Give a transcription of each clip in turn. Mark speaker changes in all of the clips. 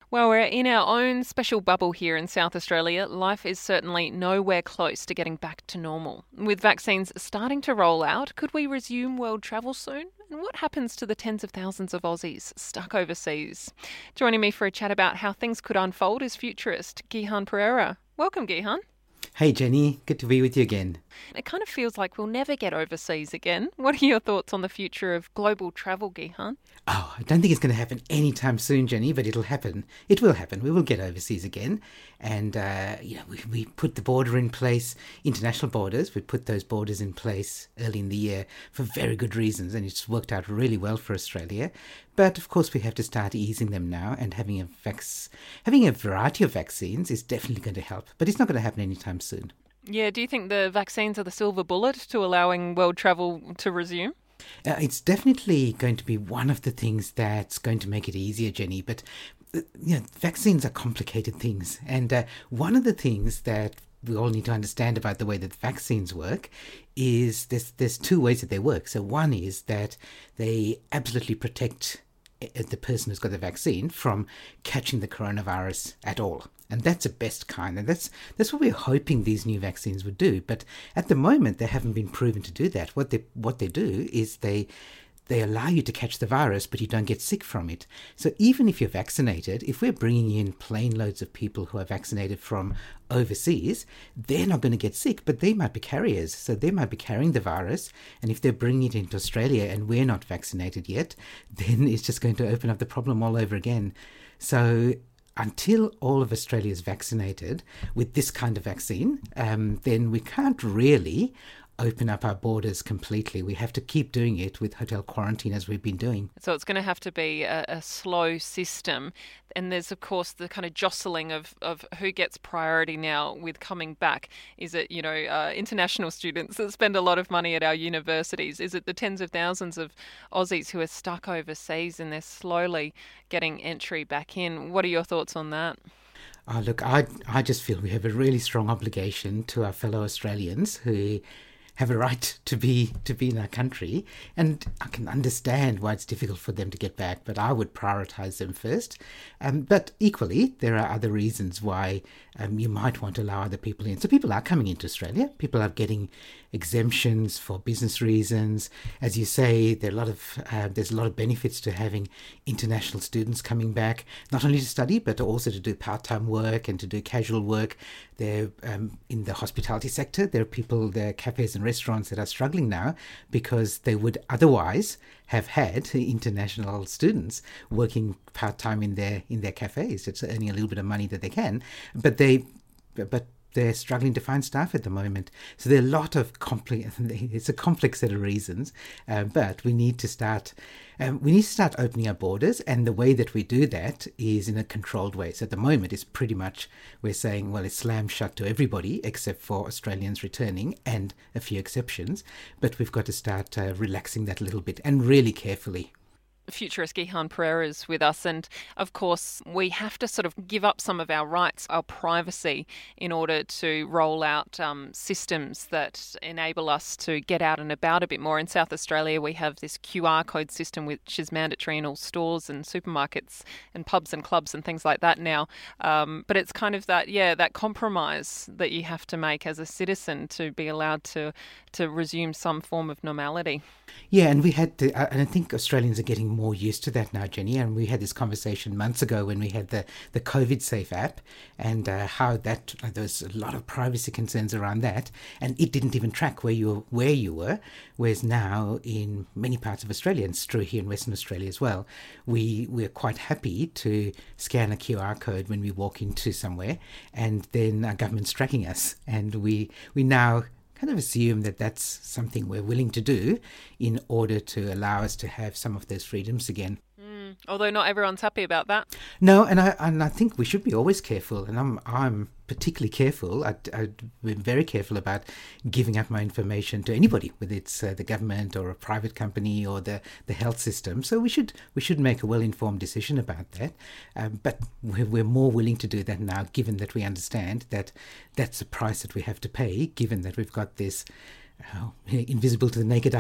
Speaker 1: Well, we're in our own special bubble here in South Australia. Life is certainly nowhere close to getting back to normal. With vaccines starting to roll out, could we resume world travel soon? And what happens to the tens of thousands of Aussies stuck overseas? Joining me for a chat about how things could unfold is futurist Gihan Pereira. Welcome, Gihan.
Speaker 2: Hey Jenny, good to be with you again.
Speaker 1: It kind of feels like we'll never get overseas again. What are your thoughts on the future of global travel, Gihan?
Speaker 2: Oh, I don't think it's going to happen anytime soon, Jenny, but it'll happen. It will happen. We will get overseas again. And, we put the border in place, international borders. We put those borders in place early in the year for very good reasons, and it's worked out really well for Australia. But, of course, we have to start easing them now, and having a variety of vaccines is definitely going to help. But it's not going to happen anytime soon.
Speaker 1: Yeah, do you think the vaccines are the silver bullet to allowing world travel to resume?
Speaker 2: It's definitely going to be one of the things that's going to make it easier, Jenny. But vaccines are complicated things, and one of the things that we all need to understand about the way that vaccines work is there's two ways that they work. So one is that they absolutely protect the person who's got the vaccine from catching the coronavirus at all. And that's the best kind. And that's what we're hoping these new vaccines would do. But at the moment, they haven't been proven to do that. What they do is they allow you to catch the virus, but you don't get sick from it. So even if you're vaccinated, if we're bringing in plane loads of people who are vaccinated from overseas, they're not going to get sick, but they might be carriers. So they might be carrying the virus. And if they're bringing it into Australia and we're not vaccinated yet, then it's just going to open up the problem all over again. So until all of Australia is vaccinated with this kind of vaccine, then we can't really open up our borders completely. We have to keep doing it with hotel quarantine as we've been doing.
Speaker 1: So it's going to have to be a slow system. And there's, of course, the kind of jostling of who gets priority now with coming back. Is it, international students that spend a lot of money at our universities? Is it the tens of thousands of Aussies who are stuck overseas and they're slowly getting entry back in? What are your thoughts on that?
Speaker 2: Oh, look, I just feel we have a really strong obligation to our fellow Australians who have a right to be in our country, and I can understand why it's difficult for them to get back, but I would prioritise them first. But equally, there are other reasons why you might want to allow other people in. So people are coming into Australia. People are getting exemptions for business reasons. As you say, there's a lot of benefits to having international students coming back, not only to study, but also to do part-time work and to do casual work. They're in the hospitality sector. There are cafes and restaurants that are struggling now because they would otherwise have had international students working part-time in their cafes. It's earning a little bit of money that they can, but they're struggling to find staff at the moment. So there are a lot of it's a complex set of reasons, but we need to start opening our borders, and the way that we do that is in a controlled way. So at the moment, it's pretty much, we're saying, well, it's slammed shut to everybody except for Australians returning and a few exceptions, but we've got to start relaxing that a little bit and really carefully.
Speaker 1: Futurist Gihan Pereira is with us, and of course we have to sort of give up some of our rights, our privacy, in order to roll out systems that enable us to get out and about a bit more. In South Australia we have this QR code system which is mandatory in all stores and supermarkets and pubs and clubs and things like that now, but it's kind of that compromise that you have to make as a citizen to be allowed to resume some form of normality.
Speaker 2: Yeah, and and I think Australians are getting more used to that now, Jenny. And we had this conversation months ago when we had the COVID Safe app, and how there was a lot of privacy concerns around that, and it didn't even track where you were. Whereas now in many parts of Australia, and it's true here in Western Australia as well, we're quite happy to scan a QR code when we walk into somewhere, and then our government's tracking us, and we now kind of assume that that's something we're willing to do in order to allow us to have some of those freedoms again.
Speaker 1: Although not everyone's happy about that.
Speaker 2: No, and I think we should be always careful, and I'm particularly careful. I've been very careful about giving up my information to anybody, whether it's the government or a private company or the health system. So we should make a well-informed decision about that. But we're more willing to do that now, given that we understand that that's the price that we have to pay, given that we've got this invisible to the naked eye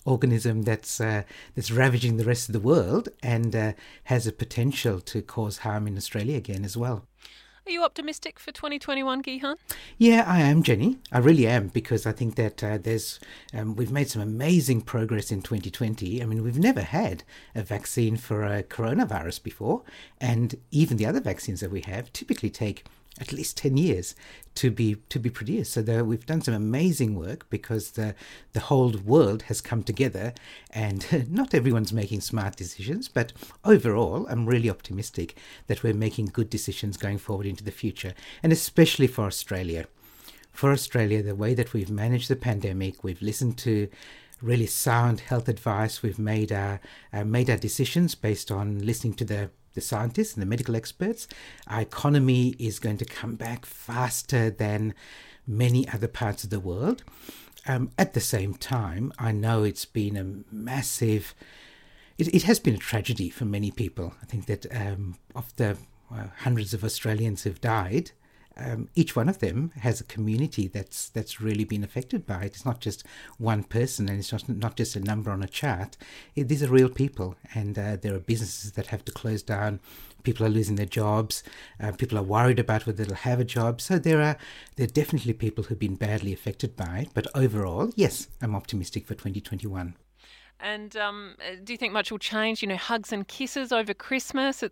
Speaker 2: organism that's ravaging the rest of the world and has a potential to cause harm in Australia again as well.
Speaker 1: Are you optimistic for 2021, Gihan?
Speaker 2: Yeah, I am, Jenny. I really am, because I think that we've made some amazing progress in 2020. I mean, we've never had a vaccine for a coronavirus before, and even the other vaccines that we have typically take at least 10 years to be produced. So we've done some amazing work, because the whole world has come together, and not everyone's making smart decisions, but overall I'm really optimistic that we're making good decisions going forward into the future, and especially for Australia. For Australia, the way that we've managed the pandemic, we've listened to really sound health advice. We've made our decisions based on listening to the scientists and the medical experts. Our economy is going to come back faster than many other parts of the world. At the same time, I know it's been a massive... It has been a tragedy for many people. I think that of the hundreds of Australians who've died, each one of them has a community that's really been affected by it. It's not just one person, and it's not just a number on a chart. These are real people, and there are businesses that have to close down. People are losing their jobs. People are worried about whether they'll have a job. So there are definitely people who've been badly affected by it. But overall, yes, I'm optimistic for 2021.
Speaker 1: And do you think much will change? Hugs and kisses over Christmas.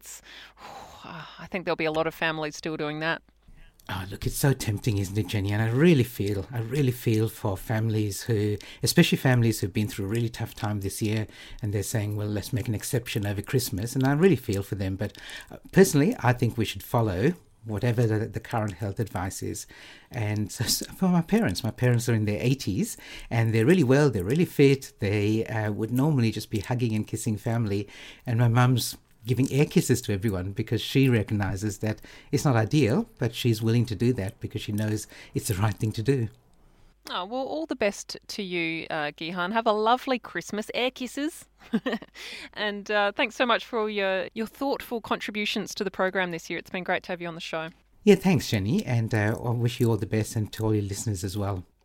Speaker 1: I think there'll be a lot of families still doing that.
Speaker 2: Oh, look, it's so tempting, isn't it, Jenny? And I really feel for families especially families who've been through a really tough time this year, and they're saying, well, let's make an exception over Christmas. And I really feel for them. But personally, I think we should follow whatever the current health advice is. And so for my parents are in their 80s, and they're really well, they're really fit. They would normally just be hugging and kissing family. And my mum's giving air kisses to everyone, because she recognises that it's not ideal, but she's willing to do that because she knows it's the right thing to do.
Speaker 1: Oh, well, all the best to you, Gihan. Have a lovely Christmas. Air kisses. And thanks so much for all your thoughtful contributions to the program this year. It's been great to have you on the show.
Speaker 2: Yeah, thanks, Jenny. And I wish you all the best, and to all your listeners as well.